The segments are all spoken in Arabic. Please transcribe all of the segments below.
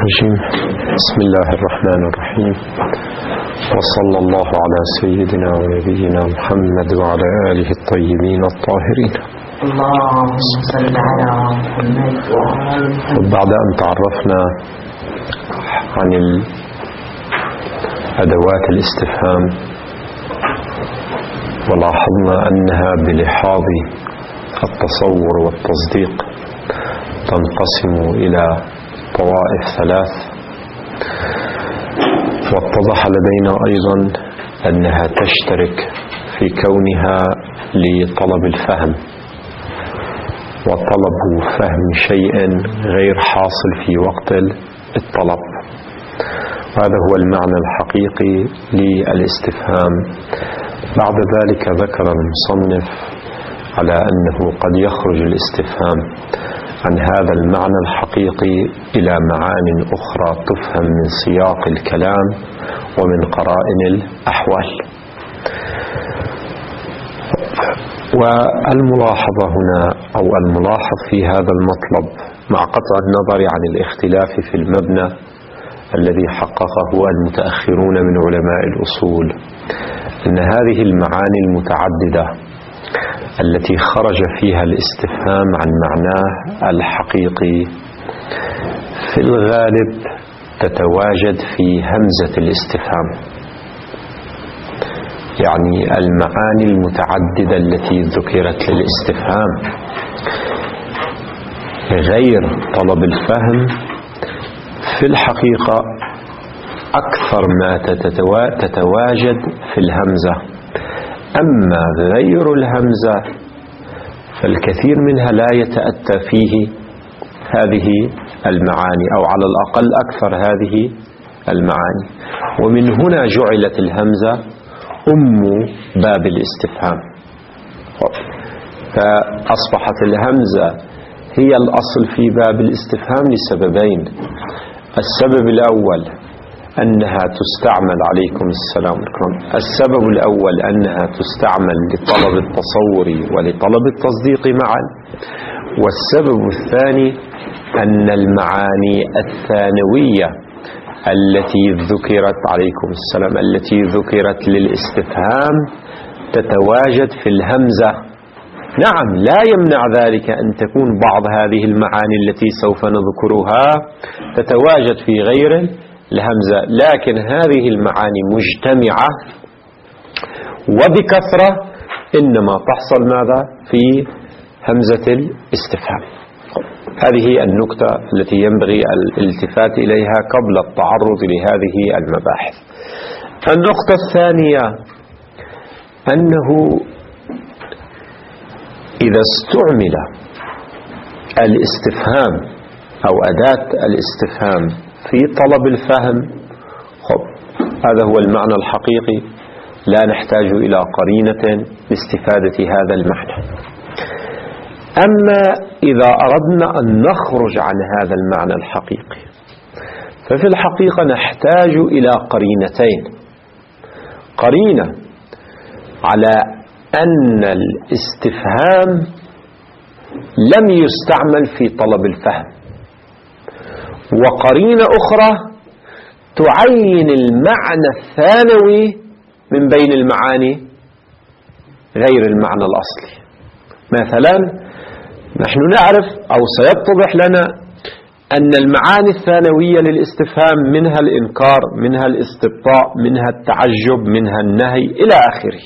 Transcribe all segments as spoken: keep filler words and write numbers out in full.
الرجيم. بسم الله الرحمن الرحيم، وصلى الله على سيدنا ونبينا محمد وعلى آله الطيبين الطاهرين. اللهم صل على محمد وعلى آله. وبعد أن تعرفنا عن أدوات الاستفهام ولاحظنا أنها بلحاظ التصور والتصديق تنقسم إلى طوائف ثلاث، واتضح لدينا أيضا أنها تشترك في كونها لطلب الفهم، وطلب فهم شيء غير حاصل في وقت الطلب، وهذا هو المعنى الحقيقي للاستفهام. بعد ذلك ذكر المصنف على أنه قد يخرج الاستفهام عن هذا المعنى الحقيقي إلى معان أخرى تفهم من سياق الكلام ومن قرائن الأحوال. والملاحظة هنا أو الملاحظ في هذا المطلب مع قطع النظر عن الاختلاف في المبنى الذي حققه المتأخرون من علماء الأصول، أن هذه المعاني المتعددة التي خرج فيها الاستفهام عن معناه الحقيقي في الغالب تتواجد في همزة الاستفهام، يعني المعاني المتعددة التي ذكرت للاستفهام غير طلب الفهم في الحقيقة أكثر ما تتواجد في الهمزة. أما غير الهمزة فالكثير منها لا يتأتى فيه هذه المعاني، أو على الأقل أكثر هذه المعاني، ومن هنا جعلت الهمزة أم باب الاستفهام، فأصبحت الهمزة هي الأصل في باب الاستفهام لسببين. السبب الأول أنها تستعمل عليكم السلام عليكم السبب الأول أنها تستعمل لطلب التصور ولطلب التصديق معا، والسبب الثاني أن المعاني الثانوية التي ذكرت عليكم السلام التي ذكرت للاستفهام تتواجد في الهمزة. نعم، لا يمنع ذلك أن تكون بعض هذه المعاني التي سوف نذكرها تتواجد في غير الهمزة، لكن هذه المعاني مجتمعة وبكثرة إنما تحصل ماذا؟ في همزة الاستفهام. هذه النكتة التي ينبغي الالتفات إليها قبل التعرض لهذه المباحث. النقطة الثانية أنه إذا استعمل الاستفهام أو أداة الاستفهام في طلب الفهم، خب هذا هو المعنى الحقيقي، لا نحتاج إلى قرينة لاستفادة هذا المعنى. أما إذا أردنا أن نخرج عن هذا المعنى الحقيقي ففي الحقيقة نحتاج إلى قرينتين: قرينة على أن الاستفهام لم يستعمل في طلب الفهم، وقرينة أخرى تعين المعنى الثانوي من بين المعاني غير المعنى الأصلي. مثلا نحن نعرف أو سيتضح لنا أن المعاني الثانوية للاستفهام منها الإنكار، منها الاستبطاء، منها التعجب، منها النهي إلى آخره.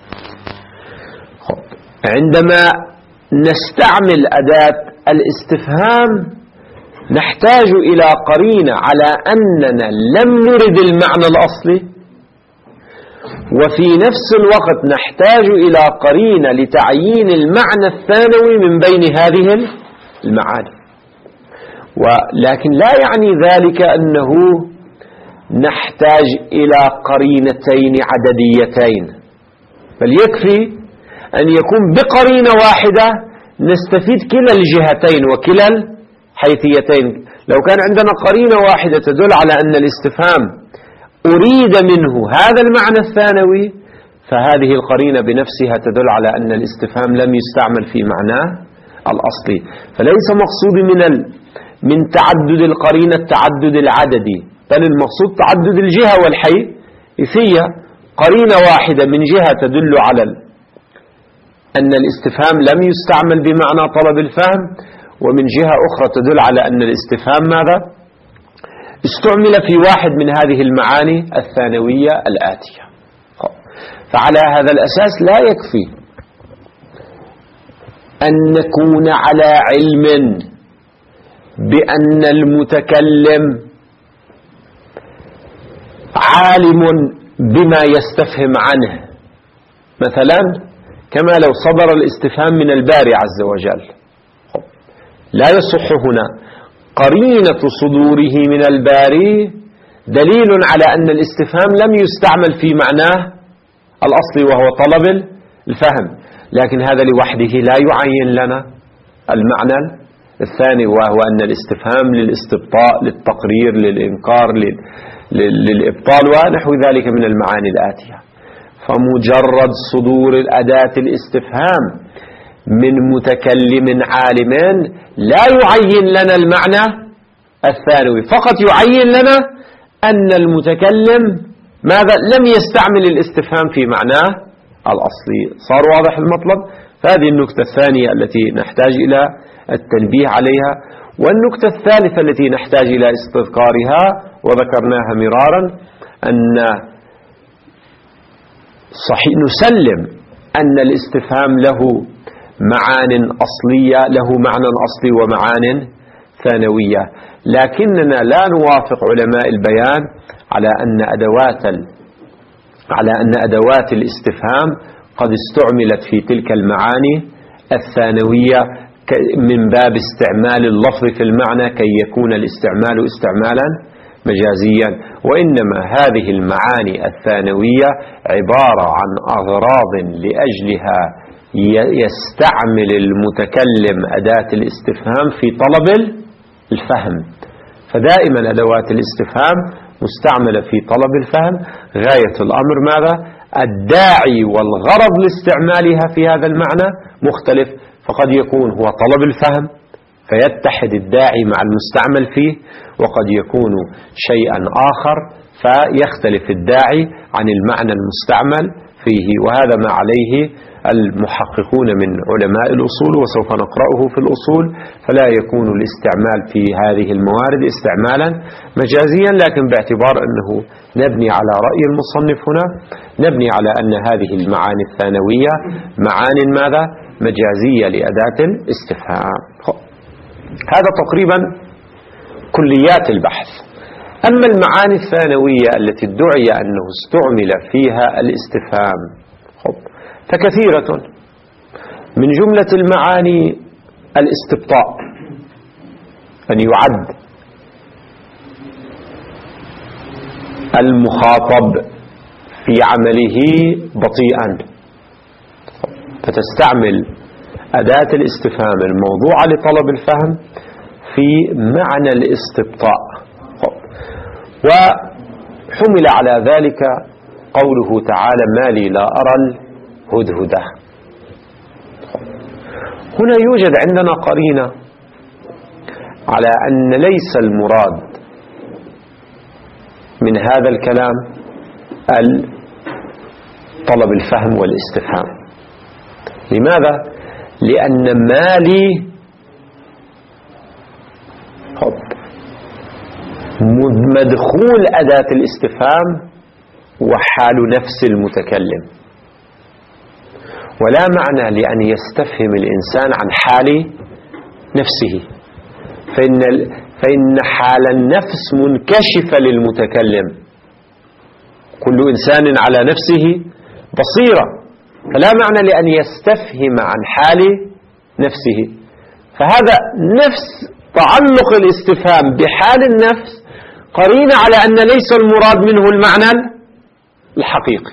عندما نستعمل أداة الاستفهام نحتاج إلى قرينة على أننا لم نرد المعنى الأصلي، وفي نفس الوقت نحتاج إلى قرينة لتعيين المعنى الثانوي من بين هذه المعاني. ولكن لا يعني ذلك أنه نحتاج إلى قرينتين عدديتين، بل يكفي أن يكون بقرينة واحدة نستفيد كلا الجهتين وكلا حيثيتين. لو كان عندنا قرينة واحدة تدل على أن الاستفهام أريد منه هذا المعنى الثانوي، فهذه القرينة بنفسها تدل على أن الاستفهام لم يستعمل في معناه الأصلي. فليس مقصود من من تعدد القرينة التعدد العددي، بل المقصود تعدد الجهة والحيثية. قرينة واحدة من جهة تدل على أن الاستفهام لم يستعمل بمعنى طلب الفهم، ومن جهة أخرى تدل على أن الاستفهام ماذا؟ استعمل في واحد من هذه المعاني الثانوية الآتية. فعلى هذا الأساس لا يكفي أن نكون على علم بأن المتكلم عالم بما يستفهم عنه، مثلا كما لو صدر الاستفهام من الباري عز وجل. لا يصح هنا. قرينة صدوره من الباري دليل على أن الاستفهام لم يستعمل في معناه الأصلي وهو طلب الفهم، لكن هذا لوحده لا يعين لنا المعنى الثاني، وهو أن الاستفهام للاستبطاء، للتقرير، للإنكار، للإبطال ونحو ذلك من المعاني الآتية. فمجرد صدور أداة الاستفهام من متكلم عالم لا يعين لنا المعنى الثانوي، فقط يعين لنا أن المتكلم ماذا؟ لم يستعمل الاستفهام في معناه الأصلي. صار واضح المطلب؟ فهذه النكتة الثانية التي نحتاج إلى التنبيه عليها. والنكتة الثالثة التي نحتاج إلى استذكارها وذكرناها مرارا، أن صحيح نسلم أن الاستفهام له معان أصلية، له معنى أصلي ومعان ثانوية، لكننا لا نوافق علماء البيان على أن أدوات على أن أدوات الاستفهام قد استعملت في تلك المعاني الثانوية من باب استعمال اللفظ في المعنى كي يكون الاستعمال استعمالا مجازيا، وإنما هذه المعاني الثانوية عبارة عن أغراض لأجلها يستعمل المتكلم أداة الاستفهام في طلب الفهم. فدائما أدوات الاستفهام مستعملة في طلب الفهم. غاية الأمر ماذا؟ الداعي والغرض لاستعمالها في هذا المعنى مختلف، فقد يكون هو طلب الفهم فيتحد الداعي مع المستعمل فيه، وقد يكون شيئا آخر فيختلف الداعي عن المعنى المستعمل فيه. وهذا ما عليه المحققون من علماء الأصول، وسوف نقرأه في الأصول. فلا يكون الاستعمال في هذه الموارد استعمالا مجازيا، لكن باعتبار أنه نبني على رأي المصنف هنا، نبني على أن هذه المعاني الثانوية معان ماذا؟ مجازية لأداة الاستفهام. هذا تقريبا كليات البحث. أما المعاني الثانوية التي ادعي أنه استعمل فيها الاستفهام فكثيرة. من جملة المعاني الاستبطاء، أن يعد المخاطب في عمله بطيئا، فتستعمل أداة الاستفهام الموضوعة لطلب الفهم في معنى الاستبطاء. وحمل على ذلك قوله تعالى: ما لي لا أرى الهدهدة. هنا يوجد عندنا قرينة على أن ليس المراد من هذا الكلام طلب الفهم والاستفهام. لماذا؟ لأن ما لي مدخول أداة الاستفهام وحال نفس المتكلم، ولا معنى لأن يستفهم الإنسان عن حال نفسه، فإن, فإن حال النفس منكشفة للمتكلم. كل إنسان على نفسه بصيرة، فلا معنى لأن يستفهم عن حال نفسه. فهذا نفس تعلق الاستفهام بحال النفس قرينة على أن ليس المراد منه المعنى الحقيقي.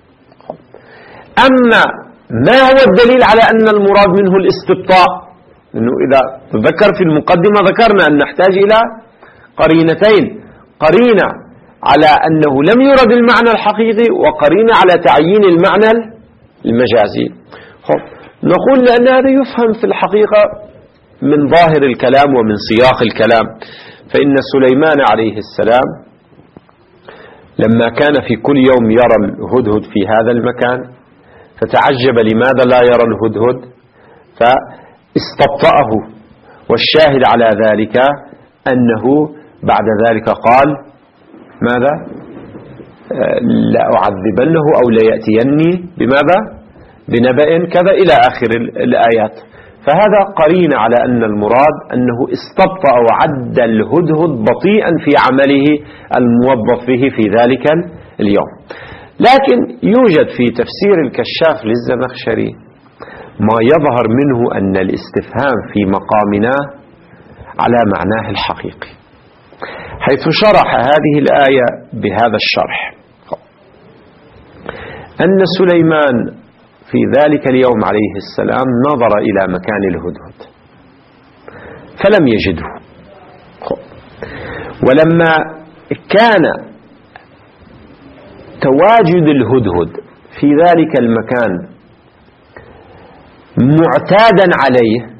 أما ما هو الدليل على أن المراد منه الاستبطاء؟ إنه إذا تذكر في المقدمة ذكرنا أن نحتاج إلى قرينتين: قرينة على أنه لم يرد المعنى الحقيقي، وقرينة على تعيين المعنى المجازي. نقول لأن هذا يفهم في الحقيقة من ظاهر الكلام ومن سياق الكلام، فإن سليمان عليه السلام لما كان في كل يوم يرى الهدهد في هذا المكان فتعجب لماذا لا يرى الهدهد، فاستبطأه، والشاهد على ذلك أنه بعد ذلك قال ماذا؟ لأعذبنه أو ليأتيني بماذا؟ بنبأ كذا إلى آخر الآيات. فهذا قرين على أن المراد أنه استبطأ وعد الهدهد بطيئا في عمله الموظف به في ذلك اليوم. لكن يوجد في تفسير الكشاف للزمخشري ما يظهر منه أن الاستفهام في مقامنا على معناه الحقيقي، حيث شرح هذه الآية بهذا الشرح: أن سليمان في ذلك اليوم عليه السلام نظر إلى مكان الهدهد فلم يجده، ولما كان تواجد الهدهد في ذلك المكان معتادا عليه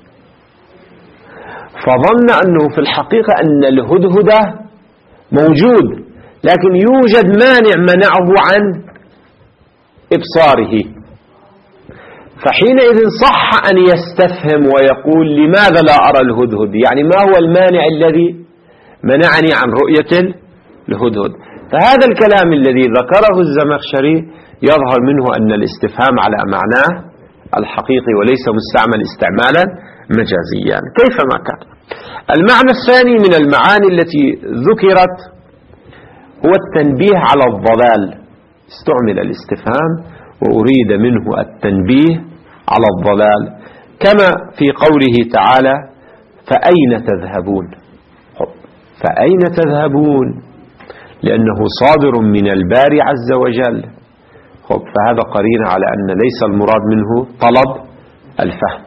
فظن أنه في الحقيقة أن الهدهد موجود، لكن يوجد مانع منعه عن إبصاره. فحينئذ صح أن يستفهم ويقول لماذا لا أرى الهدهد، يعني ما هو المانع الذي منعني عن رؤية الهدهد. فهذا الكلام الذي ذكره الزمخشري يظهر منه أن الاستفهام على معناه الحقيقي وليس مستعمل استعمالا مجازيا كيفما كان. المعنى الثاني من المعاني التي ذكرت هو التنبيه على الضلال. استعمل الاستفهام وأريد منه التنبيه على الضلال، كما في قوله تعالى: فأين تذهبون؟ فأين تذهبون؟ لأنه صادر من الباري عز وجل، فهذا قرين على أن ليس المراد منه طلب الفهم.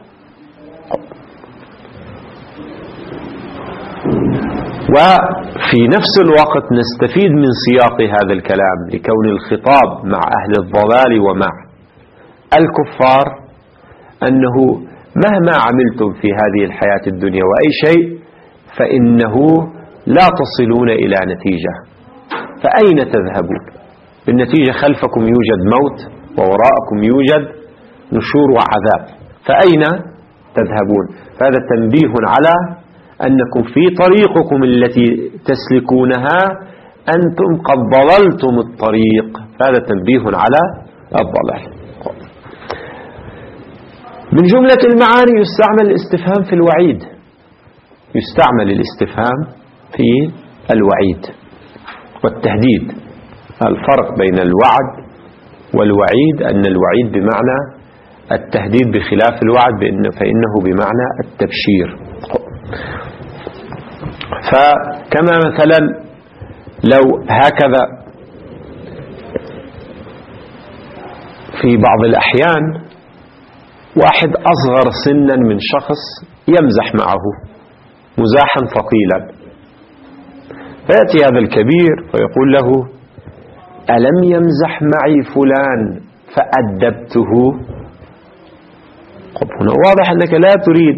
وفي نفس الوقت نستفيد من سياق هذا الكلام لكون الخطاب مع أهل الضلال ومع الكفار أنه مهما عملتم في هذه الحياة الدنيا وأي شيء فإنه لا تصلون إلى نتيجة، فأين تذهبون؟ بالنتيجة خلفكم يوجد موت ووراءكم يوجد نشور وعذاب، فأين تذهبون؟ فهذا تنبيه على أنكم في طريقكم التي تسلكونها أنتم قد ضللتم الطريق، هذا تنبيه على الضلال. من جملة المعاني يستعمل الاستفهام في الوعيد، يستعمل الاستفهام في الوعيد والتهديد. الفرق بين الوعد والوعيد أن الوعيد بمعنى التهديد بخلاف الوعد فإنه بمعنى التبشير. فكما مثلا لو هكذا في بعض الأحيان واحد أصغر سنا من شخص يمزح معه مزاحا ثقيلا، فيأتي هذا الكبير فيقول له: ألم يمزح معي فلان فأدبته؟ هنا واضح أنك لا تريد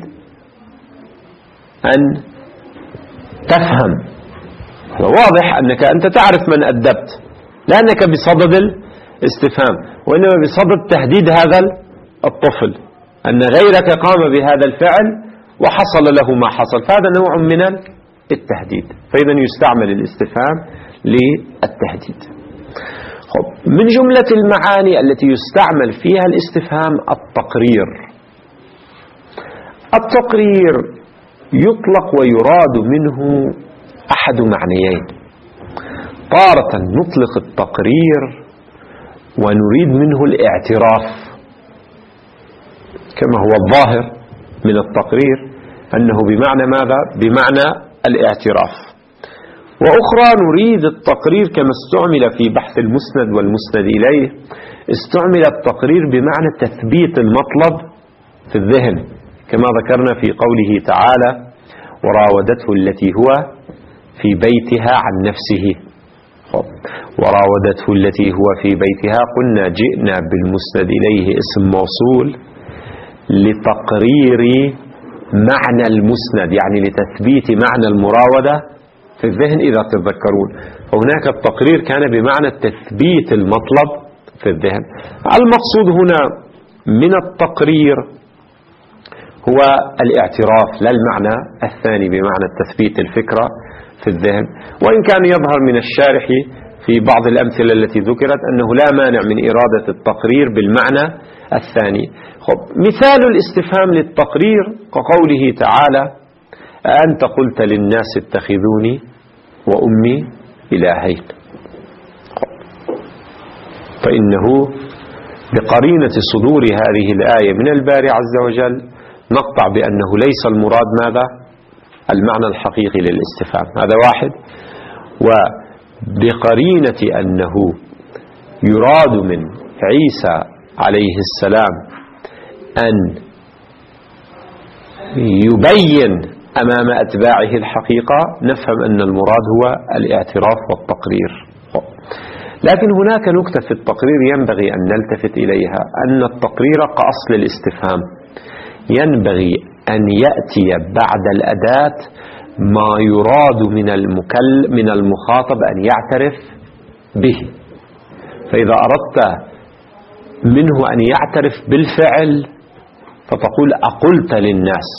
أن تفهم، واضح أنك أنت تعرف من أدبت، لأنك بصدد الاستفهام، وإنما بصدد تهديد هذا الطفل أن غيرك قام بهذا الفعل وحصل له ما حصل، فهذا نوع من التهديد، فإذا يستعمل الاستفهام للتهديد. من جملة المعاني التي يستعمل فيها الاستفهام التقرير. التقرير يطلق ويراد منه أحد معنيين: تارة نطلق التقرير ونريد منه الاعتراف كما هو الظاهر من التقرير أنه بمعنى ماذا؟ بمعنى الاعتراف. وأخرى نريد التقرير كما استعمل في بحث المسند والمسند إليه، استعمل التقرير بمعنى تثبيت المطلب في الذهن، كما ذكرنا في قوله تعالى: وراودته التي هو في بيتها عن نفسه. وراودته التي هو في بيتها، قلنا جئنا بالمسند إليه اسم موصول لتقرير معنى المسند، يعني لتثبيت معنى المراودة في الذهن إذا تتذكرون. وهناك التقرير كان بمعنى تثبيت المطلب في الذهن. المقصود هنا من التقرير هو الاعتراف، لا المعنى الثاني بمعنى تثبيت الفكرة في الذهن. وإن كان يظهر من الشارح في بعض الأمثلة التي ذكرت أنه لا مانع من إرادة التقرير بالمعنى الثاني. خب، مثال الاستفهام للتقرير كقوله تعالى: أأنت قلت للناس اتخذوني وأمي إلهين. فإنه بقرينة صدور هذه الآية من الباري عز وجل نقطع بأنه ليس المراد ماذا؟ المعنى الحقيقي للاستفهام. هذا واحد. وبقرينة أنه يراد من عيسى عليه السلام أن يبين أمام أتباعه الحقيقة، نفهم أن المراد هو الاعتراف والتقرير. لكن هناك نكتة في التقرير ينبغي أن نلتفت إليها، أن التقرير كأصل الاستفهام ينبغي أن يأتي بعد الأداة ما يراد من المكل من المخاطب أن يعترف به. فإذا أردت منه أن يعترف بالفعل فتقول أقلت للناس.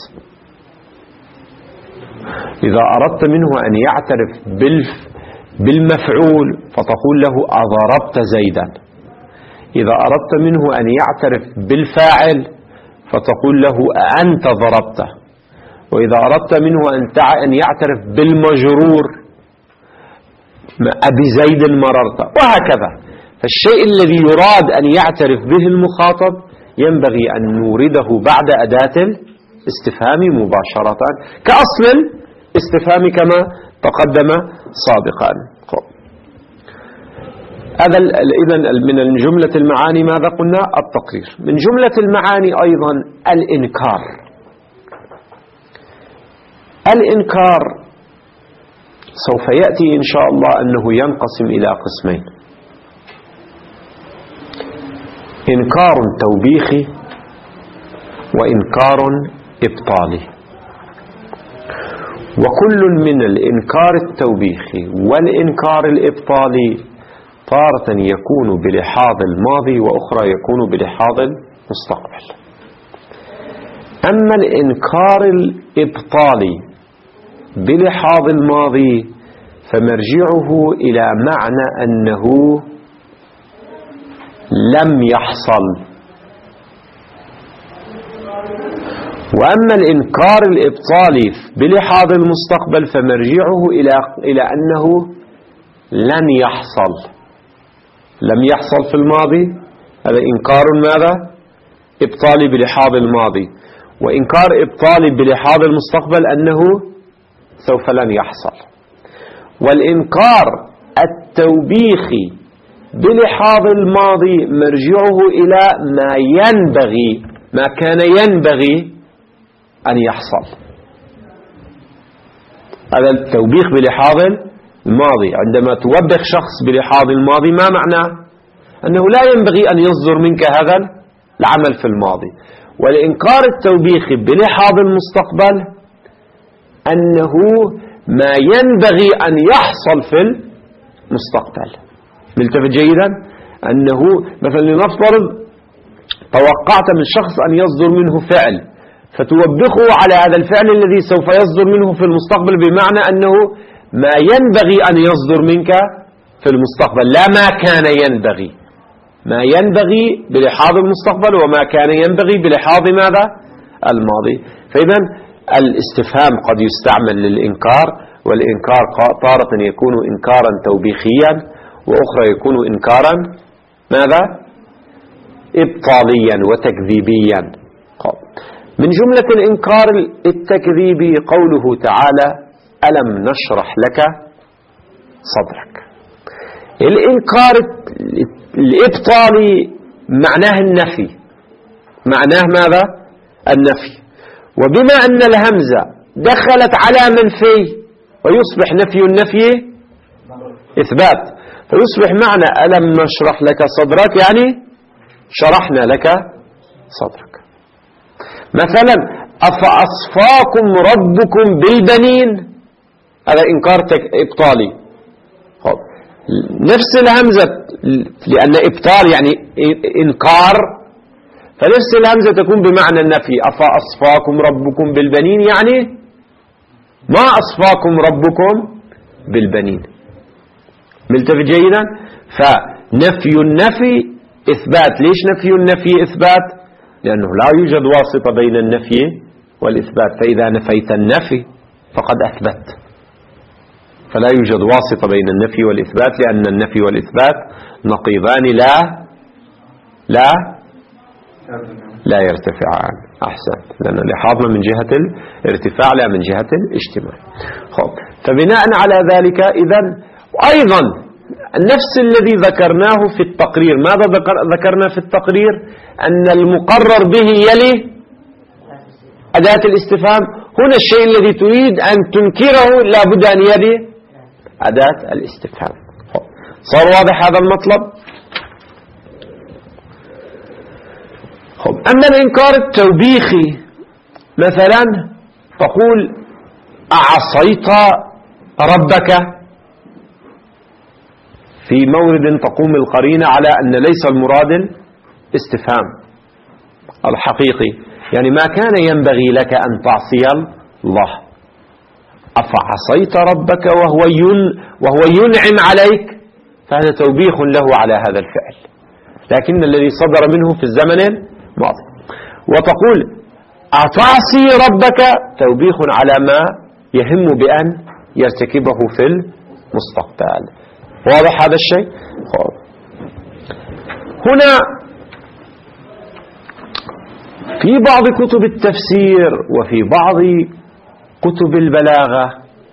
إذا أردت منه أن يعترف بالمفعول فتقول له أضربت زيدا. إذا أردت منه أن يعترف بالفاعل فتقول له أنت ضربته. وإذا أردت منه أن يعترف بالمجرور أبي زيد مررت، وهكذا. فالشيء الذي يراد أن يعترف به المخاطب ينبغي أن نورده بعد أداة الاستفهام مباشرة كأصل الاستفهام كما تقدم سابقا. هذا إذن من جملة المعاني ماذا قلنا؟ التقرير. من جملة المعاني أيضا الإنكار. الإنكار سوف يأتي إن شاء الله أنه ينقسم إلى قسمين: إنكار توبيخي وإنكار إبطالي. وكل من الإنكار التوبيخي والإنكار الإبطالي تارة يكون بلحاظ الماضي وأخرى يكون بلحاظ المستقبل. أما الإنكار الإبطالي بلحاظ الماضي فمرجعه إلى معنى أنه لم يحصل. وأما الإنكار الإبطالي بلحاظ المستقبل فمرجعه إلى إلى أنه لن يحصل. لم يحصل في الماضي، هذا إنكار ماذا؟ إبطالي بلحاظ الماضي. وإنكار إبطالي بلحاظ المستقبل أنه سوف لن يحصل. والإنكار التوبيخي بلحاظ الماضي مرجعه إلى ما ينبغي، ما كان ينبغي أن يحصل. هذا التوبيخ بلحاظ الماضي. عندما توبخ شخص بلحاظ الماضي ما معناه؟ أنه لا ينبغي أن يصدر منك هذا العمل في الماضي. والإنكار التوبيخي بلحاظ المستقبل أنه ما ينبغي أن يحصل في المستقبل. ملتفت جيدا؟ أنه مثلا لنفترض توقعت من شخص أن يصدر منه فعل فتوبخه على هذا الفعل الذي سوف يصدر منه في المستقبل، بمعنى أنه ما ينبغي أن يصدر منك في المستقبل، لا ما كان ينبغي. ما ينبغي بلحاظ المستقبل وما كان ينبغي بلحاظ ماذا؟ الماضي. فإذا الاستفهام قد يستعمل للإنكار، والإنكار تارة يكون إنكارا توبيخيا وأخرى يكون إنكارا ماذا؟ إبطاليا وتكذيبيا. من جملة الإنكار التكذيبي قوله تعالى: ألم نشرح لك صدرك. الإنكار الإبطالي معناه النفي، معناه ماذا؟ النفي. وبما أن الهمزة دخلت على منفي ويصبح نفي النفي إثبات، فيصبح معنى ألم نشرح لك صدرك يعني شرحنا لك صدرك. مثلا أفأصفاكم ربكم بالبنين، هذا إنكار إبطالي. نفس الهمزة، لأن إبطال يعني إنكار، فنفس الهمزة تكون بمعنى النفي. أفأصفاكم ربكم بالبنين يعني ما أصفاكم ربكم بالبنين. ملتفت جيدا؟ فنفي النفي إثبات. ليش نفي النفي إثبات؟ لأنه لا يوجد واسطة بين النفي والإثبات، فإذا نفيت النفي فقد أثبت، فلا يوجد واسطة بين النفي والإثبات، لأن النفي والإثبات نقيضان لا لا لا يرتفعان. أحسن، لأن لاحظنا من جهة الارتفاع لا من جهة الاجتماع. خب، فبناء على ذلك إذن أيضا نفس الذي ذكرناه في التقرير. ماذا ذكرنا في التقرير؟ أن المقرر به يلي أداة الاستفهام. هنا الشيء الذي تريد أن تنكره لابد أن يلي أداة الاستفهام. صار واضح هذا المطلب؟ خب، أما الإنكار التوبيخي مثلا تقول أعصيت ربك، في مورد تقوم القرينة على أن ليس المراد الاستفهام الحقيقي، يعني ما كان ينبغي لك أن تعصي الله. أفعصيت ربك وهو ين وهو ينعم عليك، فهذا توبيخ له على هذا الفعل، لكن الذي صدر منه في الزمن الماضي. وتقول أتعصي ربك، توبيخ على ما يهم بأن يرتكبه في المستقبل. واضح هذا الشيء؟ هنا في بعض كتب التفسير وفي بعض كتب البلاغة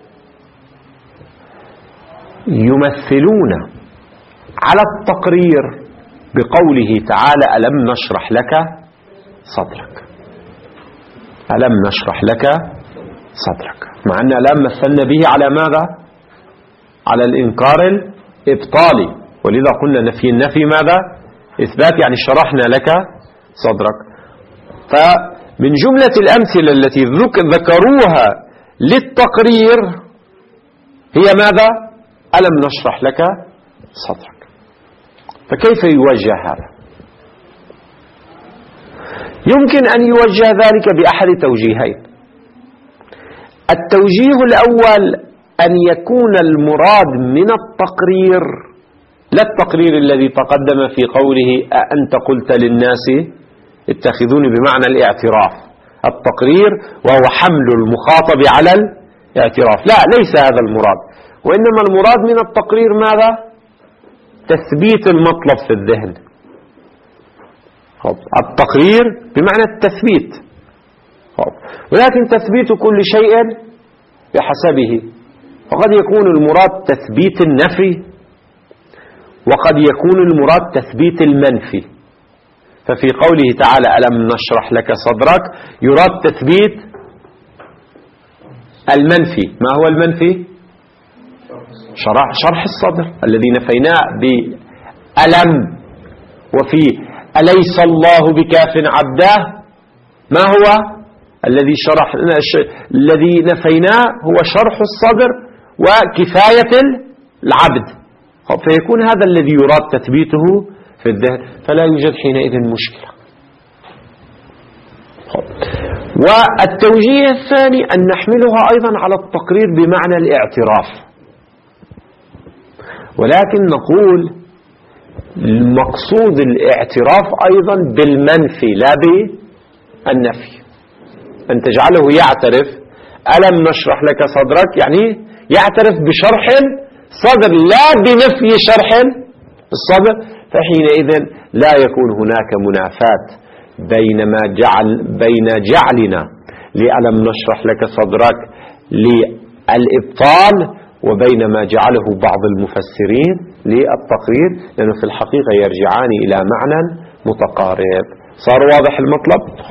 يمثلون على التقرير بقوله تعالى ألم نشرح لك صدرك. ألم نشرح لك صدرك، مع أن ألم مثلنا به على ماذا؟ على الإنكار الإبطالي، ولذا قلنا نفي النفي ماذا؟ إثبات، يعني شرحنا لك صدرك. فمن جملة الأمثلة التي ذكروها للتقرير هي ماذا؟ ألم نشرح لك صدرك. فكيف يوجه هذا؟ يمكن أن يوجه ذلك بأحد توجيهين. التوجيه الأول أن يكون المراد من التقرير لا التقرير الذي تقدم في قوله أأنت قلت للناس اتخذوني، بمعنى الاعتراف. التقرير وهو حمل المخاطب على الاعتراف، لا ليس هذا المراد، وإنما المراد من التقرير ماذا؟ تثبيت المطلب في الذهن. التقرير بمعنى التثبيت، ولكن تثبيت كل شيء بحسبه. فقد يكون المراد تثبيت النفي، وقد يكون المراد تثبيت المنفي. ففي قوله تعالى ألم نشرح لك صدرك يراد تثبيت المنفي. ما هو المنفي؟ شرح, شرح الصدر الذي نفيناه بألم. وفي أليس الله بكاف عبده، ما هو الذي شرح الذي نفيناه؟ هو شرح الصدر وكفاية العبد. فيكون هذا الذي يراد تثبيته في الذهن، فلا يوجد حينئذ مشكلة. والتوجيه الثاني أن نحملها أيضا على التقرير بمعنى الاعتراف، ولكن نقول المقصود الاعتراف أيضا بالمنفي لا بالنفي. أن تجعله يعترف ألم نشرح لك صدرك، يعني يعترف بشرح الصدر لا بنفي شرح الصدر. فحينئذ لا يكون هناك منافاة بين ما جعل بين جعلنا لألم نشرح لك صدرك للإبطال وبين ما جعله بعض المفسرين للتقرير، لأنه في الحقيقة يرجعان إلى معنى متقارب. صار واضح المطلب؟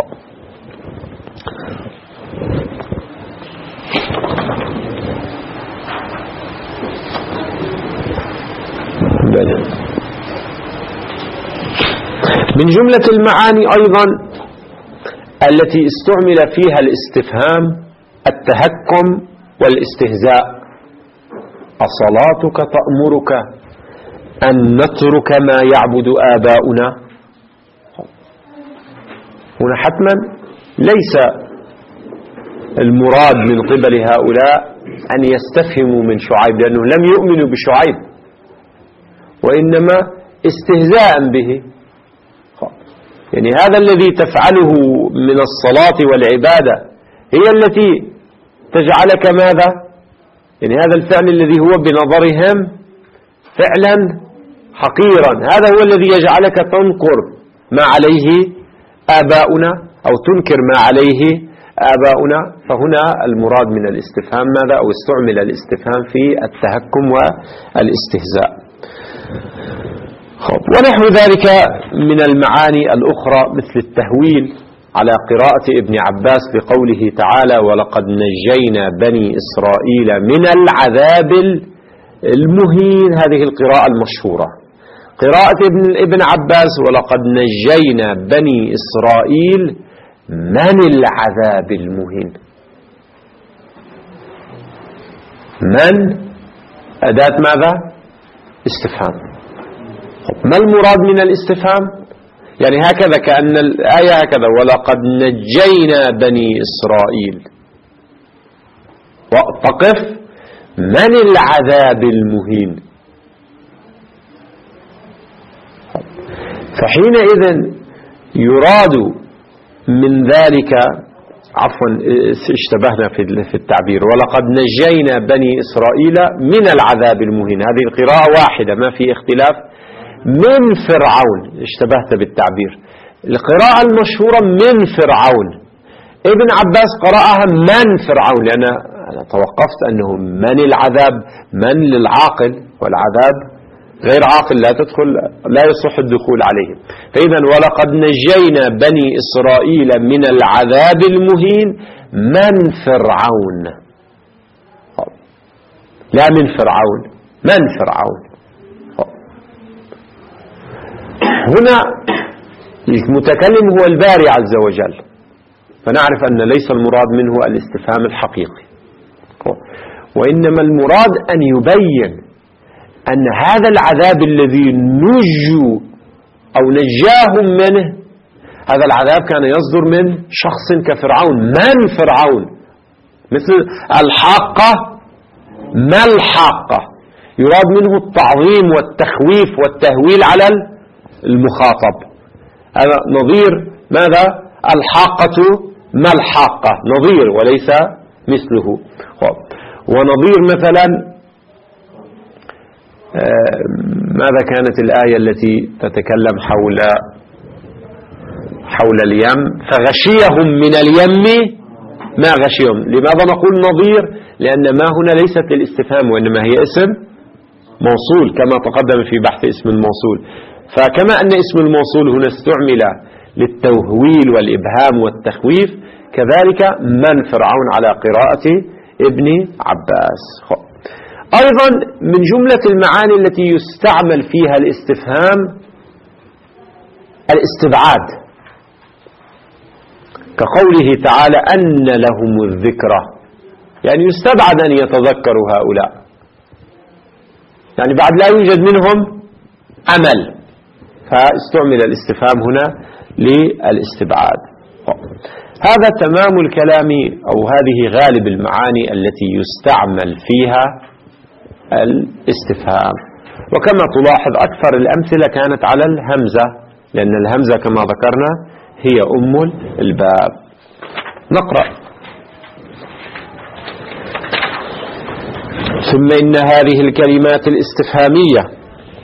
من جملة المعاني أيضا التي استعمل فيها الاستفهام التهكم والاستهزاء. أصلاتك تأمرك أن نترك ما يعبد آباؤنا؟ هنا حتما ليس المراد من قبل هؤلاء أن يستفهموا من شعيب لأنه لم يؤمنوا بشعيب، وإنما استهزاء به. يعني هذا الذي تفعله من الصلاة والعبادة هي التي تجعلك ماذا؟ يعني هذا الفعل الذي هو بنظرهم فعلا حقيرا، هذا هو الذي يجعلك تنكر ما عليه آباؤنا أو تنكر ما عليه آباؤنا. فهنا المراد من الاستفهام ماذا؟ أو استعمل الاستفهام في التهكم والاستهزاء. ونحو ذلك من المعاني الأخرى مثل التهويل على قراءة ابن عباس بقوله تعالى ولقد نجينا بني إسرائيل من العذاب المهين. هذه القراءة المشهورة، قراءة ابن, ابن عباس ولقد نجينا بني إسرائيل من العذاب المهين. من أداة ماذا؟ استفهام. ما المراد من الاستفهام؟ يعني هكذا كأن الآية هكذا ولقد نجينا بني إسرائيل، وتقف من العذاب المهين. فحينئذ يراد من ذلك، عفوا اشتبهنا في التعبير، ولقد نجينا بني إسرائيل من العذاب المهين. هذه القراءة واحدة ما في اختلاف. من فرعون، اشتبهت بالتعبير، القراءة المشهورة من فرعون. ابن عباس قرأها من فرعون، لأن أنا توقفت أنه من العذاب، من للعاقل، والعذاب غير عاقل لا تدخل، لا يصح الدخول عليه. فإذا ولقد نجينا بني إسرائيل من العذاب المهين من فرعون، لا من فرعون، من فرعون. هنا المتكلم هو الباري عز وجل، فنعرف أن ليس المراد منه الاستفهام الحقيقي، وإنما المراد أن يبين أن هذا العذاب الذي نجوا أو نجاهم منه، هذا العذاب كان يصدر من شخص كفرعون. من فرعون؟ مثل الحاقة، ما الحاقة؟ يراد منه التعظيم والتخويف والتهويل على المخاطب. هذا نظير ماذا؟ الحاقة، ما الحاقة؟ نظير وليس مثله. ونظير مثلا ماذا كانت الآية التي تتكلم حول حول اليم؟ فغشيهم من اليم ما غشيهم. لماذا نقول نظير؟ لأن ما هنا ليست للاستفهام وإنما هي اسم موصول كما تقدم في بحث اسم الموصول. فكما أن اسم الموصول هنا استعمل للتوهيل والإبهام والتخويف، كذلك من فرعون على قراءة ابن عباس. أيضا من جملة المعاني التي يستعمل فيها الاستفهام الاستبعاد، كقوله تعالى أن لهم الذكرى، يعني يستبعد أن يتذكروا هؤلاء، يعني بعد لا يوجد منهم أمل، فاستعمل الاستفهام هنا للاستبعاد. هذا تمام الكلام، أو هذه غالب المعاني التي يستعمل فيها الاستفهام. وكما تلاحظ أكثر الأمثلة كانت على الهمزة، لأن الهمزة كما ذكرنا هي أم الباب. نقرأ: ثم إن هذه الكلمات الاستفهامية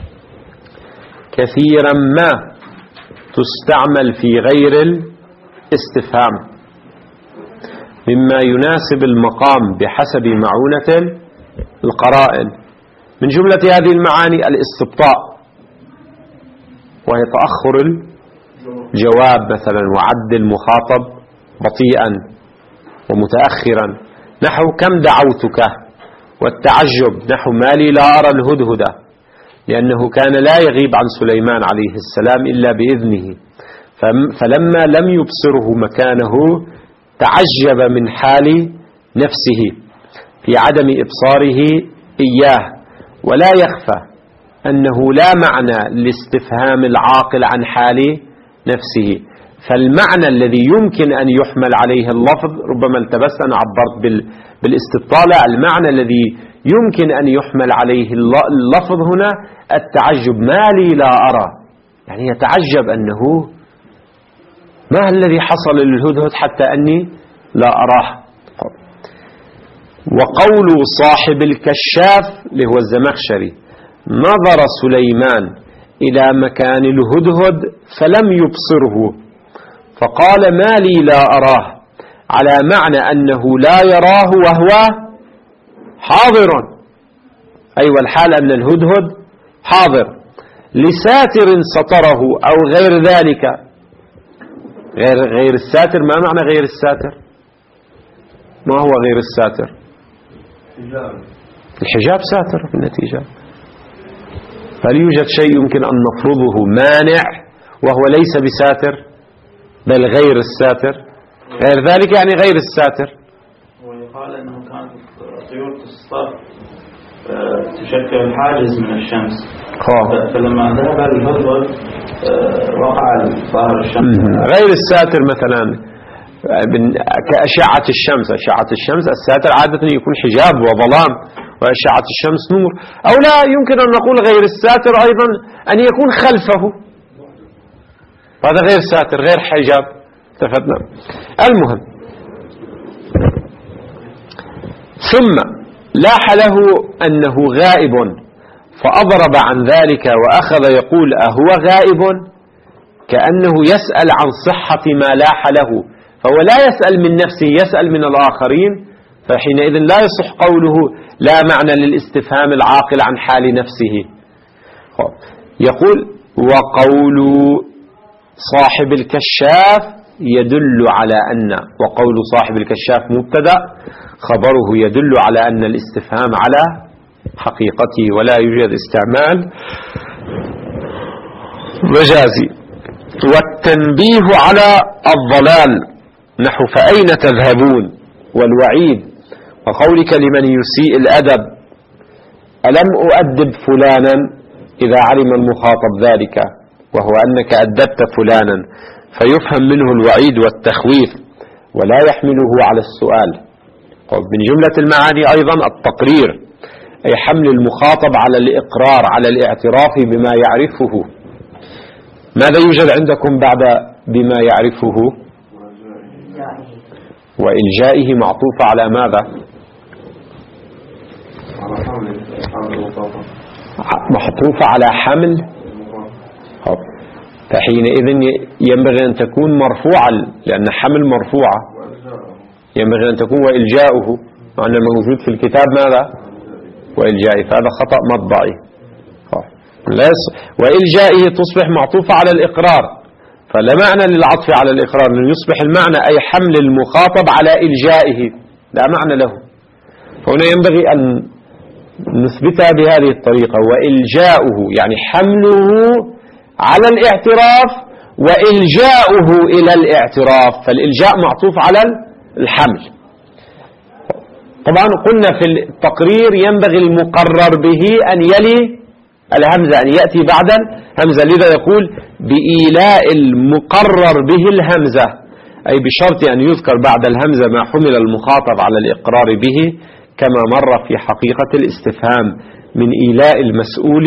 كثيرا ما تستعمل في غير الاستفهام مما يناسب المقام بحسب معونة القرائن. من جملة هذه المعاني الاستبطاء، وهي تأخر الجواب مثلا، وعد المخاطب بطيئا ومتأخرا، نحو كم دعوتك، والتعجب نحو ما لي لا أرى الهدهدة، لأنه كان لا يغيب عن سليمان عليه السلام إلا بإذنه، فلما لم يبصره مكانه تعجب من حال نفسه في عدم إبصاره إياه. ولا يخفى أنه لا معنى لاستفهام العاقل عن حال نفسه، فالمعنى الذي يمكن أن يحمل عليه اللفظ، ربما التبست أنا عبرت بالاستطالة، المعنى الذي يمكن أن يحمل عليه اللفظ هنا التعجب، ما لي لا أرى، يعني يتعجب أنه ما الذي حصل للهدهد حتى أني لا أراه. وقول صاحب الكشاف اللي هو الزمخشري: نظر سليمان إلى مكان الهدهد فلم يبصره فقال ما لي لا أراه، على معنى أنه لا يراه وهو حاضر، أي أيوة والحال أن الهدهد حاضر، لساتر ستره أو غير ذلك. غير, غير الساتر، ما معنى غير الساتر؟ ما هو غير الساتر؟ الحجاب ساتر في النتيجة. هل يوجد شيء يمكن أن نفرضه مانع وهو ليس بساتر بل غير الساتر؟ غير ذلك يعني غير الساتر. ويقال أنه كانت طيور تصطاد تشكل حاجز من الشمس، فلما ذهب الهدهد وقع ظاهر الشمس. غير الساتر مثلا كأشعة الشمس، أشعة الشمس الساتر عادة يكون حجاب وظلام، وأشعة الشمس نور. أو لا يمكن أن نقول غير الساتر أيضا أن يكون خلفه، هذا غير ساتر غير حجاب. اتفقنا. المهم، ثم لاح له أنه غائب فأضرب عن ذلك وأخذ يقول أهو غائب، كأنه يسأل عن صحة ما لاح له، فهو لا يسأل من نفسه، يسأل من الآخرين، فحينئذ لا يصح قوله لا معنى للاستفهام العاقل عن حال نفسه. يقول وقول صاحب الكشاف يدل على أن، وقول صاحب الكشاف مبتدأ، خبره يدل على أن الاستفهام على حقيقته ولا يوجد استعمال مجازي. والتنبيه على الضلال نحو فأين تذهبون، والوعيد وقولك لمن يسيء الأدب ألم أؤدب فلانا إذا علم المخاطب ذلك، وهو أنك أدبت فلانا، فيفهم منه الوعيد والتخويف ولا يحمله على السؤال. من جملة المعاني أيضا التقرير، أي حمل المخاطب على الإقرار، على الاعتراف بما يعرفه. ماذا يوجد عندكم بعد بما يعرفه؟ وإلجائه معطوفة على ماذا؟ محطوفة على حمل، فحينئذ ينبغي أن تكون مرفوعة، لأن حمل مرفوعة، ينبغي أن تكون وإلجاؤه، مع أن الموجود في الكتاب ماذا؟ وإلجائه، فهذا خطأ مطبعي. وإلجائه تصبح معطوفة على الإقرار، فلا معنى للعطف على الإقرار، لأن يصبح المعنى أي حمل المخاطب على إلجائه، لا معنى له. فهنا ينبغي أن نثبتها بهذه الطريقة، وإلجاؤه يعني حمله على الاعتراف وإلجاؤه إلى الاعتراف، فالإلجاء معطوف على الحمل. طبعا قلنا في التقرير ينبغي المقرر به أن يلي الهمزة، أن يأتي بعد الهمزة، لذا يقول بإيلاء المقرر به الهمزة، أي بشرط أن يذكر بعد الهمزة ما حمل المخاطب على الإقرار به، كما مر في حقيقة الاستفهام من إيلاء المسؤول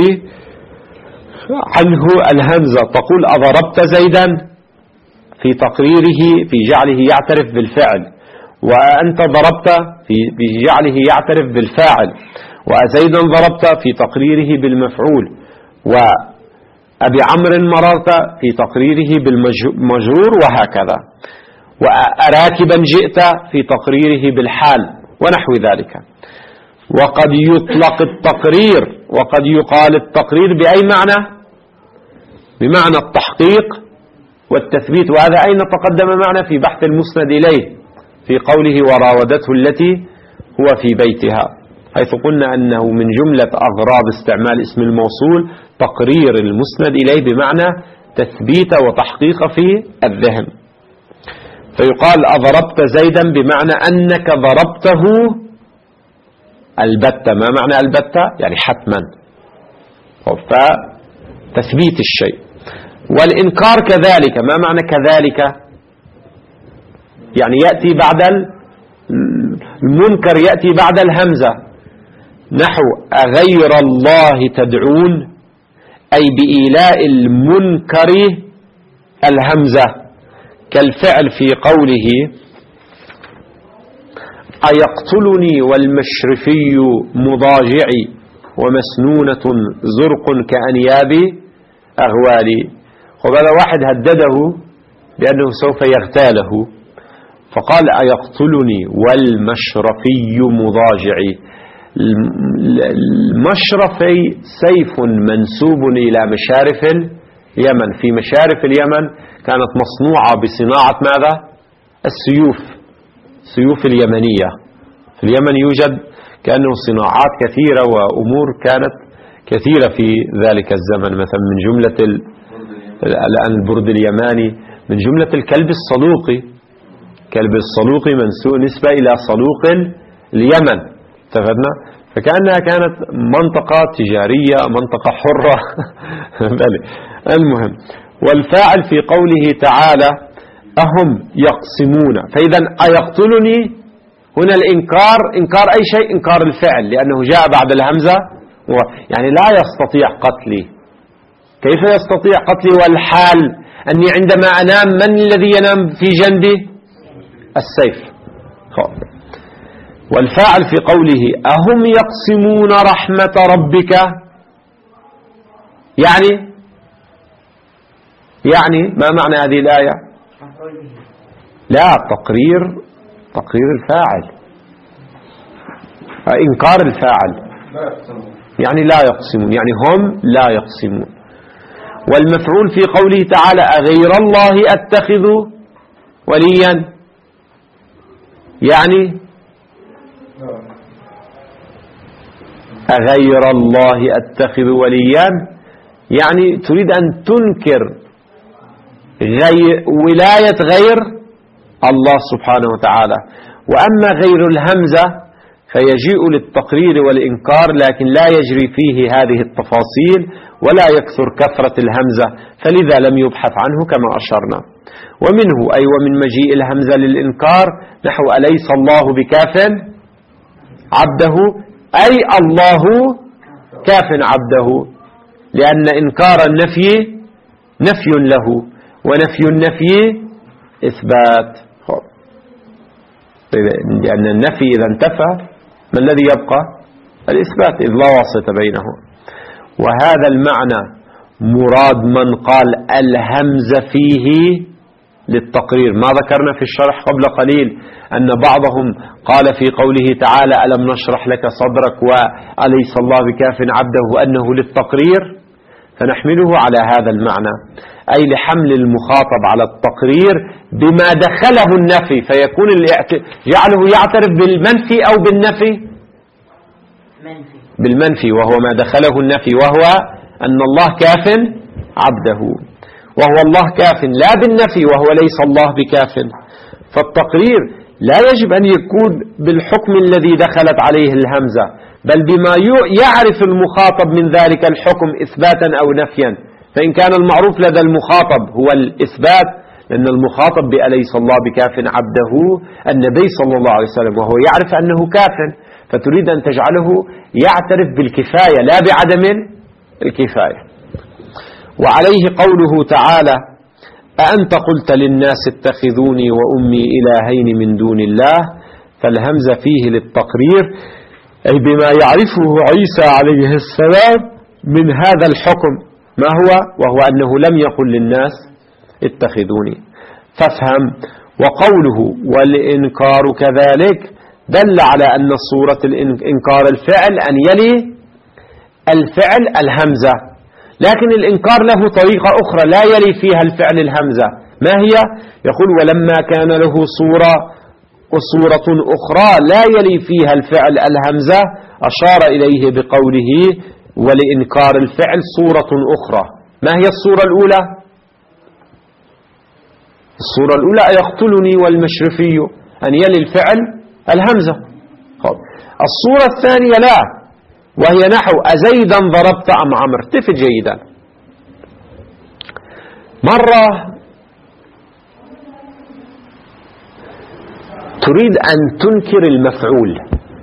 عنه الهمزة. تقول أضربت زيدا في تقريره في جعله يعترف بالفعل، وأنت ضربت في جعله يعترف بالفاعل، وزيدا ضربت في تقريره بالمفعول، وأبي عمرو مررت في تقريره بالمجرور، وهكذا، وأراكبا جئت في تقريره بالحال، ونحو ذلك. وقد يطلق التقرير وقد يقال التقرير بأي معنى؟ بمعنى التحقيق والتثبيت، وهذا أين تقدم معنا في بحث المسند إليه في قوله وراودته التي هو في بيتها، حيث قلنا أنه من جملة أغراض استعمال اسم الموصول تقرير المسند إليه بمعنى تثبيت وتحقيق في الذهن. فيقال أضربت زيدا بمعنى أنك ضربته البتة. ما معنى البتة؟ يعني حتما، فتثبيت الشيء. والإنكار كذلك. ما معنى كذلك؟ يعني يأتي بعد المنكر، يأتي بعد الهمزة، نحو أغير الله تدعون، أي بإيلاء المنكر الهمزة، كالفعل في قوله أيقتلني والمشرفي مضاجعي ومسنونة زرق كأنياب أغوالي. وهذا واحد هدده بأنه سوف يغتاله، فقال أيقتلني والمشرفي مضاجعي. المشرفي سيف منسوب إلى مشارف اليمن. في مشارف اليمن كانت مصنوعة بصناعة ماذا؟ السيوف، سيوف اليمنية. في اليمن يوجد كأنه صناعات كثيرة وأمور كانت كثيرة في ذلك الزمن، مثلا من جملة الآن البرد اليماني، من جملة الكلب الصلوقي. كلب الصلوقي منسوب نسبة إلى صلوق اليمن، اتفقنا؟ فكأنها كانت منطقة تجارية، منطقة حرة. المهم، والفاعل في قوله تعالى أهم يقسمون. فإذا أيقتلني هنا الإنكار، إنكار أي شيء، إنكار الفعل، لأنه جاء بعد الهمزة، يعني لا يستطيع قتلي. كيف يستطيع قتلي والحال أني عندما أنام من الذي ينام في جنبي؟ السيف. والفاعل في قوله أهم يقسمون رحمة ربك، يعني يعني ما معنى هذه الآية؟ لا، تقرير تقرير الفاعل، إنكار الفاعل، يعني لا يقسمون، يعني هم لا يقسمون. والمفعول في قوله تعالى أغير الله أتخذ وليا، يعني أغير الله أتخذ وليا، يعني تريد أن تنكر غير ولاية غير الله سبحانه وتعالى. وأما غير الهمزة فيجيء للتقرير والإنكار، لكن لا يجري فيه هذه التفاصيل ولا يكثر كثرة الهمزة، فلذا لم يبحث عنه كما أشرنا. ومنه أي ومن مجيء الهمزة للإنكار نحو أليس الله بكاف عبده، أي الله كاف عبده، لأن إنكار النفي نفي له، ونفي النفي إثبات. لأن النفي إذا انتفى ما الذي يبقى؟ الإثبات، إذ لا واسطة بينه. وهذا المعنى مراد من قال الهمزة فيه للتقرير. ما ذكرنا في الشرح قبل قليل أن بعضهم قال في قوله تعالى ألم نشرح لك صدرك وأليس الله بكاف عبده أنه للتقرير، فنحمله على هذا المعنى، أي لحمل المخاطب على التقرير بما دخله النفي، فيكون جعله يعترف بالمنفي أو بالنفي؟ بالمنفي، وهو ما دخله النفي، وهو أن الله كاف عبده، وهو الله كاف لا بالنفي، وهو ليس الله بكاف. فالتقرير لا يجب أن يكون بالحكم الذي دخلت عليه الهمزة، بل بما يعرف المخاطب من ذلك الحكم إثباتا أو نفيا. فإن كان المعروف لدى المخاطب هو الإثبات، لأن المخاطب بأليس الله بكاف عبده النبي صلى الله عليه وسلم، وهو يعرف أنه كاف، فتريد أن تجعله يعترف بالكفاية لا بعدم الكفاية. وعليه قوله تعالى أأنت قلت للناس اتخذوني وأمي إلهين من دون الله، فالهمزة فيه للتقرير، أي بما يعرفه عيسى عليه السلام من هذا الحكم. ما هو؟ وهو أنه لم يقل للناس اتخذوني. فافهم. وقوله والإنكار كذلك دل على أن صورة الإنكار الفعل أن يلي الفعل الهمزة، لكن الإنكار له طريقة أخرى لا يلي فيها الفعل الهمزة. ما هي؟ يقول ولما كان له صورة وصورة أخرى لا يلي فيها الفعل الهمزة، أشار إليه بقوله ولإنكار الفعل صورة أخرى. ما هي الصورة الأولى؟ الصورة الأولى أيقتلني والمشرفي أن يلي الفعل الهمزة. خب. الصورة الثانية لا، وهي نحو أزيدا ضربت أم عمر. التفت جيدا. مرة تريد أن تنكر المفعول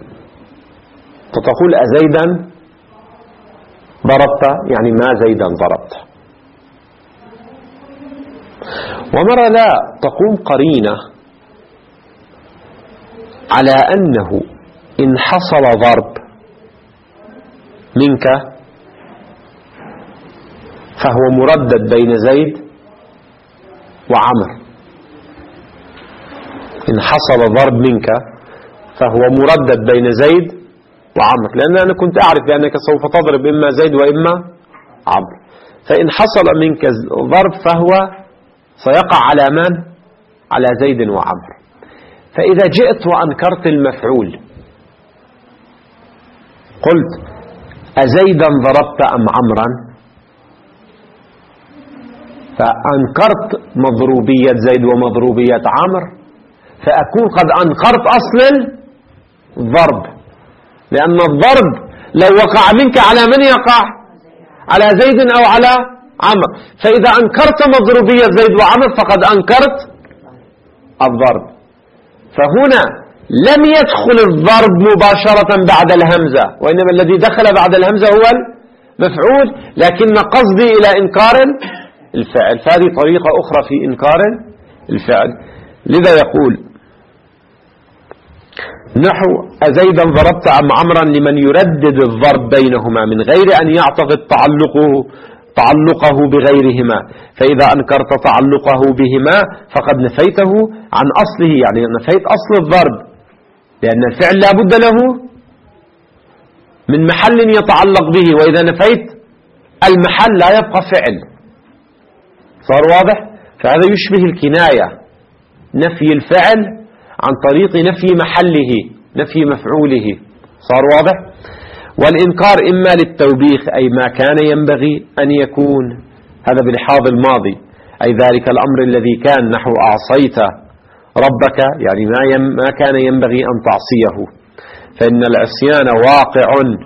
فتقول أزيدا ضربت، يعني ما زيدا ضربت. ومرة لا، تقوم قرينة على أنه إن حصل ضرب منك فهو مردد بين زيد وعمر. إن حصل ضرب منك فهو مردد بين زيد وعمر، لأن أنا كنت أعرف بأنك سوف تضرب إما زيد وإما عمر. فإن حصل منك ضرب فهو سيقع على من؟ على زيد وعمر. فإذا جئت وأنكرت المفعول قلت أزيدا ضربت أم عمرا، فأنكرت مضروبية زيد ومضروبية عمر، فأكون قد أنكرت أصل الضرب، لأن الضرب لو وقع منك على من يقع؟ على زيد أو على عمر. فإذا أنكرت مضروبية زيد وعمر فقد أنكرت الضرب. فهنا لم يدخل الضرب مباشرة بعد الهمزة، وإنما الذي دخل بعد الهمزة هو المفعول، لكن قصدي إلى إنكار الفعل. فهذه طريقة أخرى في إنكار الفعل. لذا يقول نحو أزيدا ضربت أم عمرا لمن يردد الضرب بينهما من غير أن يعتقد تعلقه تعلقه بغيرهما. فإذا أنكرت تعلقه بهما فقد نفيته عن أصله، يعني نفيت أصل الضرب، لأن الفعل لا بد له من محل يتعلق به، وإذا نفيت المحل لا يبقى فعل. صار واضح؟ فهذا يشبه الكناية، نفي الفعل عن طريق نفي محله، نفي مفعوله. صار واضح؟ والإنكار إما للتوبيخ أي ما كان ينبغي أن يكون، هذا بلحاظ الماضي، أي ذلك الأمر الذي كان نحو أعصيت ربك، يعني ما, يم ما كان ينبغي أن تعصيه، فإن العصيان واقع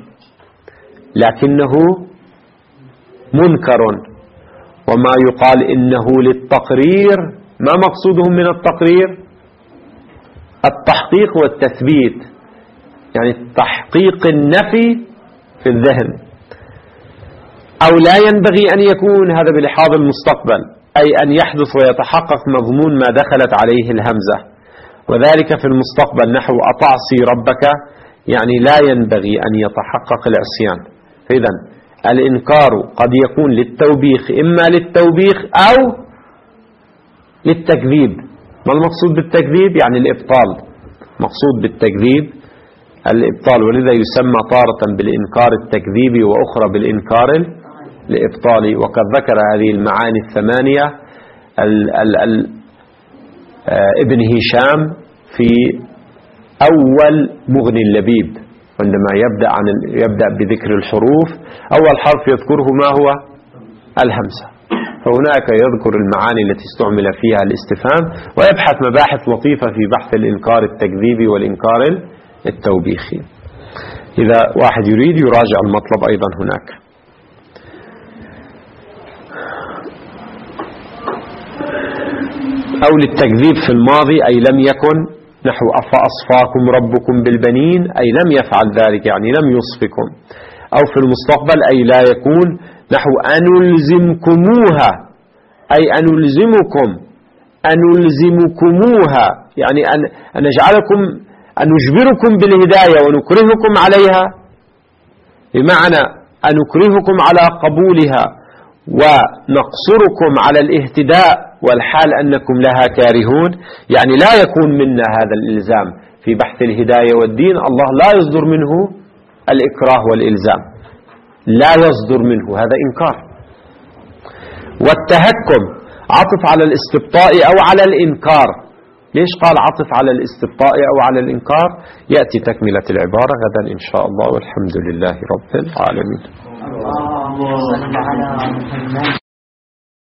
لكنه منكر. وما يقال إنه للتقرير، ما مقصودهم من التقرير؟ التحقيق والتثبيت، يعني تحقيق النفي في الذهن. أو لا ينبغي أن يكون، هذا بلحاظ المستقبل، أي أن يحدث ويتحقق مضمون ما دخلت عليه الهمزة، وذلك في المستقبل نحو أتعصي ربك، يعني لا ينبغي أن يتحقق العصيان. فإذا الإنكار قد يكون للتوبيخ، إما للتوبيخ أو للتكذيب. ما المقصود بالتكذيب؟ يعني الإبطال. مقصود بالتكذيب الإبطال، ولذا يسمى تارة بالإنكار التكذيبي وأخرى بالإنكار الإبطالي. وقد ذكر هذه المعاني الثمانية ال ال ال ابن هشام في أول مغني اللبيب، عندما يبدأ عن يبدأ بذكر الحروف، أول حرف يذكره ما هو؟ الهمزة. فهناك يذكر المعاني التي استعمل فيها الاستفهام، ويبحث مباحث لطيفة في بحث الإنكار التكذيبي والإنكار التوبيخي. إذا واحد يريد يراجع المطلب أيضا هناك. أو للتكذيب في الماضي أي لم يكن، نحو أفأصفاكم ربكم بالبنين أي لم يفعل ذلك، يعني لم يصفكم. أو في المستقبل أي لا يكون، نحو أنلزمكموها أي أنلزمكم أنلزمكموها، يعني أن نجعلكم أن نجبركم بالهداية ونكرهكم عليها، بمعنى أن نكرهكم على قبولها ونقصركم على الاهتداء والحال أنكم لها كارهون. يعني لا يكون منا هذا الإلزام في بحث الهداية والدين. الله لا يصدر منه الإكراه والإلزام، لا يصدر منه، هذا إنكار. والتهكم عطف على الاستبطاء أو على الإنكار. ليش قال عطف على الاستبطاء أو على الإنكار؟ يأتي تكملة العبارة غدا إن شاء الله، والحمد لله رب العالمين.